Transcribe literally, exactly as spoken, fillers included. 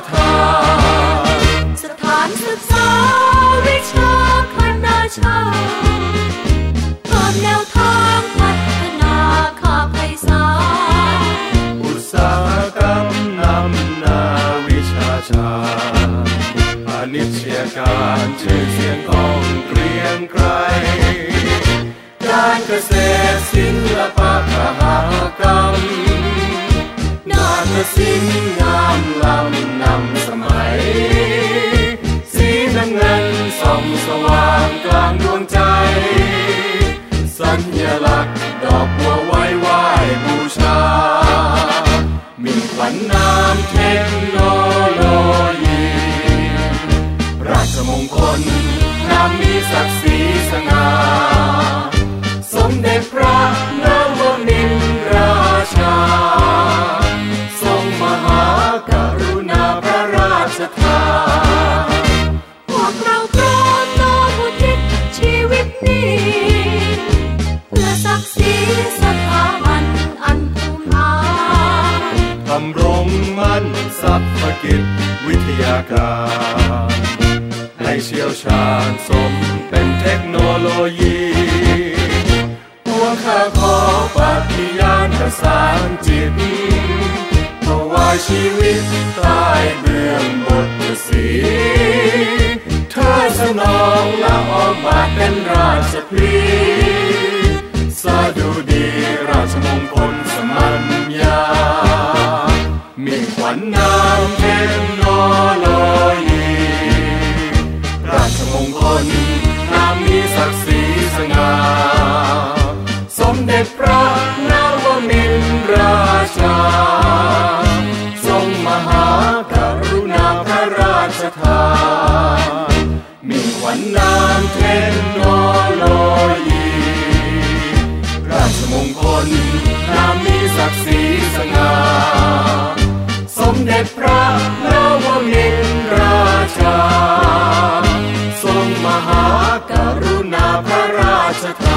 ทานสถานศึกษาวิชาคณาจารย์เพิ่มแนวทางพัฒนาข้าไพศาลอุตสาหกรรมนำหน้าวิชาชาญพาณิชยการชื่อเสียงก้องเกรียงไกรการเกษตรศิลปะมหากรรมนาฏศิลป์งามล้ำนำสมัยสีน้ำเงินส่องสว่างกลางดวงใจสัญลักษณ์ดอกบัวไว้ไหว้บูชามีขวัญนามเทคโนโลยีราชมงคลนามมีศักดิ์ศรีสง่าสมเด็จพระนวมินทราชาทรงมหากรุณาพระราชทานพวกเราพร้อมน้อมอุทิศชีวิตนี้เพื่อศักดิ์ศรีสถาบันอันภูมิฐานทำรงมั่นทรัพกิจวิทยาการให้เชี่ยวชาญสมเป็นเทคโนโลยีพวกข้าขอปฏิญาณประสานจิตถวายชีวิตใต้เบื้องบทสีเธอสนองและออกมาเป็นราชพลีสดุดีราชมงคลสมัญญามีขวัญนามเทคโนโลยีราชมงคลนามมีศักดิ์ศรีสง่าสมเด็จพระนวมินทราชาทรงมหากรุณาพระราชทานมีขวัญนามเทคโนโลยีราชมงคลนามมีศักดิ์ศรีสง่าสมเด็จพระนวมินทราชาทรงมหากรุณาพระราชทาน